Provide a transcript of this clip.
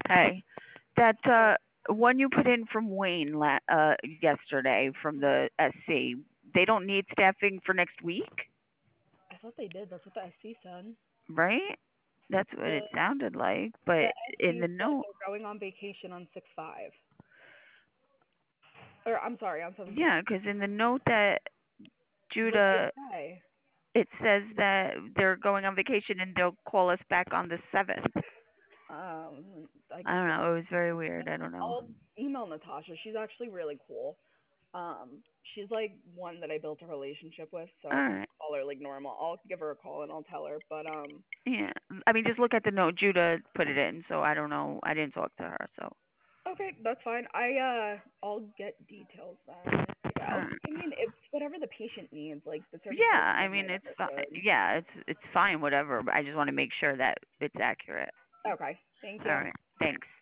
Hey, that one you put in from Wayne yesterday from the SC, they don't need staffing for next week, I thought they did. That's what the SC said. right? That's what The it sounded like. the But in SC the said note, they're going on vacation on 6/5. Or I'm sorry, on 7/6. yeah, because in the note that What did it Judah, say? it says that they're going on vacation and they'll call us back on the 7th. I I guess don't we'll. know. It was very weird. I don't know. I'll email Natasha. She's actually really cool. She's like one that I built a relationship with, so All I can right. call her like normal. I'll give her a call and I'll tell her. But Yeah. I mean, just look at the note. Judah put it in, so I don't know. I didn't talk to her, so. okay, that's fine. I'll get details then. All Yeah, right. I mean it's whatever the patient needs. Like the surgical Yeah, I assistant mean might it's fine. understood. Yeah, it's fine, whatever. But I just want to make sure that it's accurate. Okay, thank All you. right. Thanks.